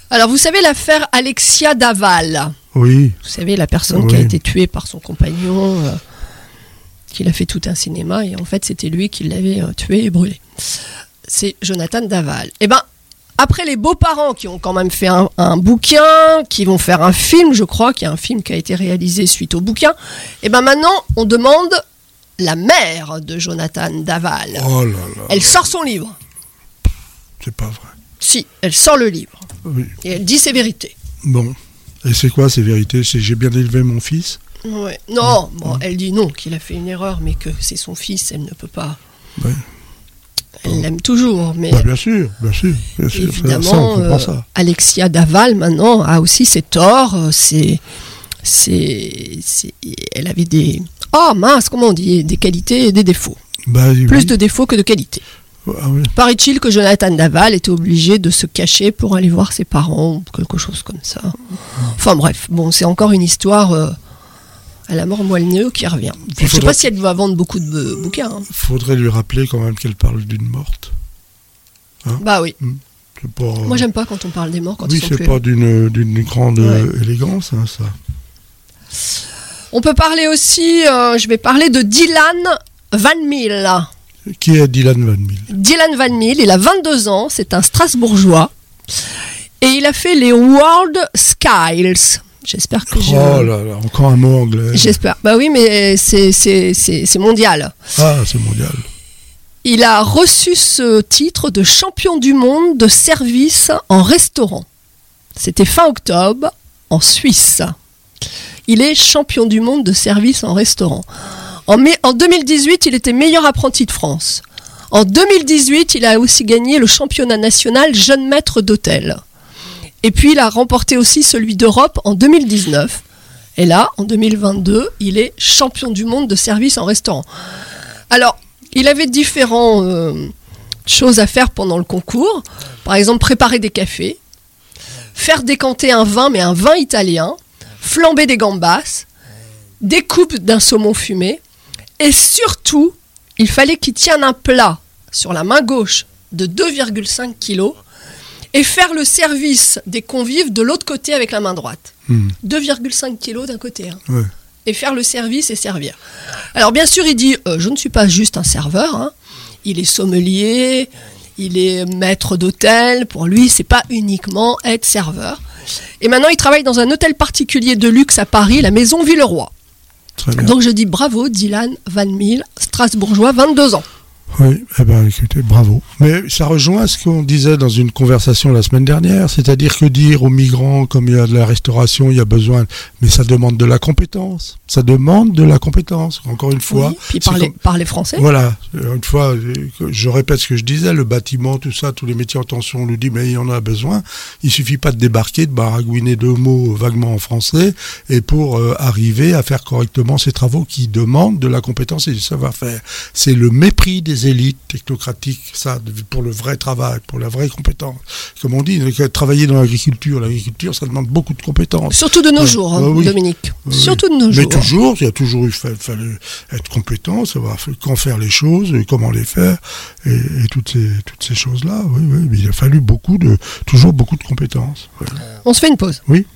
Alors, vous savez l'affaire Alexia Daval? Oui. Vous savez, la personne qui a été tuée par son compagnon, qu'il a fait tout un cinéma, et en fait, c'était lui qui l'avait tué et brûlé. C'est Jonathan Daval. Eh bien, après les beaux-parents qui ont quand même fait un bouquin, qui vont faire un film, je crois qu'il y a un film qui a été réalisé suite au bouquin, et bien maintenant, on demande la mère de Jonathan Daval. Oh là là. Elle sort son livre. C'est pas vrai. Si, elle sort le livre. Oui. Et elle dit ses vérités. Bon. Et c'est quoi ces vérités? C'est j'ai bien élevé mon fils? Ouais. Non, bon, elle dit non, qu'il a fait une erreur, mais que c'est son fils, elle ne peut pas. Ouais. Elle l'aime toujours, mais Bien sûr. évidemment, ça, on comprend ça. Alexia Daval maintenant a aussi ses torts. Elle avait des comment on dit, des qualités et des défauts. Plus de défauts que de qualités. Ah oui. Paraît-il que Jonathan Daval était obligé de se cacher pour aller voir ses parents, quelque chose comme ça. Enfin bref, bon, c'est encore une histoire à la mort moelle-nœud qui revient. Je ne sais pas si elle va vendre beaucoup de bouquins. Hein. Faudrait lui rappeler quand même qu'elle parle d'une morte. Hein? Bah oui. C'est pas, moi j'aime pas quand on parle des morts quand ils sont c'est plus pas d'une grande élégance, hein, ça. On peut parler aussi, je vais parler de Dylan Van Mill. Qui est Dylan Van Mill? Dylan Van Mill, il a 22 ans, c'est un Strasbourgeois. Et il a fait les World Skills. J'espère que Oh là là, encore un mot anglais. J'espère. Bah oui, mais c'est mondial. Ah, c'est mondial. Il a reçu ce titre de champion du monde de service en restaurant. C'était fin octobre, en Suisse. Il est champion du monde de service en restaurant. En 2018, il était meilleur apprenti de France. En 2018, il a aussi gagné le championnat national jeune maître d'hôtel. Et puis, il a remporté aussi celui d'Europe en 2019. Et là, en 2022, il est champion du monde de service en restaurant. Alors, il avait différentes choses à faire pendant le concours. Par exemple, préparer des cafés, faire décanter un vin, mais un vin italien, flamber des gambas, découpe d'un saumon fumé. Et surtout, il fallait qu'il tienne un plat sur la main gauche de 2,5 kg et faire le service des convives de l'autre côté avec la main droite. 2,5 kg d'un côté. Hein. Ouais. Et faire le service et servir. Alors bien sûr, il dit, je ne suis pas juste un serveur. Hein. Il est sommelier, il est maître d'hôtel. Pour lui, c'est pas uniquement être serveur. Et maintenant, il travaille dans un hôtel particulier de luxe à Paris, la Maison Villeroy. Donc je dis bravo Dylan Van Mill, Strasbourgeois, 22 ans. Oui, écoutez, bravo. Mais ça rejoint ce qu'on disait dans une conversation la semaine dernière, c'est-à-dire que dire aux migrants, comme il y a de la restauration, il y a besoin, mais ça demande de la compétence. Ça demande de la compétence, encore une fois. Oui, puis parler français. Voilà, une fois, je répète ce que je disais, le bâtiment, tout ça, tous les métiers en tension, on nous dit, mais il y en a besoin. Il suffit pas de débarquer, de baragouiner 2 mots vaguement en français, et pour arriver à faire correctement ces travaux qui demandent de la compétence et du savoir-faire. C'est le mépris des élites technocratiques, ça, pour le vrai travail, pour la vraie compétence. Comme on dit, travailler dans l'agriculture, ça demande beaucoup de compétences. Surtout de nos jours, Dominique. Surtout de nos jours. Mais toujours, il y a toujours fallu être compétent, savoir quand faire les choses, et comment les faire, et toutes ces choses-là. Oui, mais il a fallu toujours beaucoup de compétences. Ouais. On se fait une pause. Oui.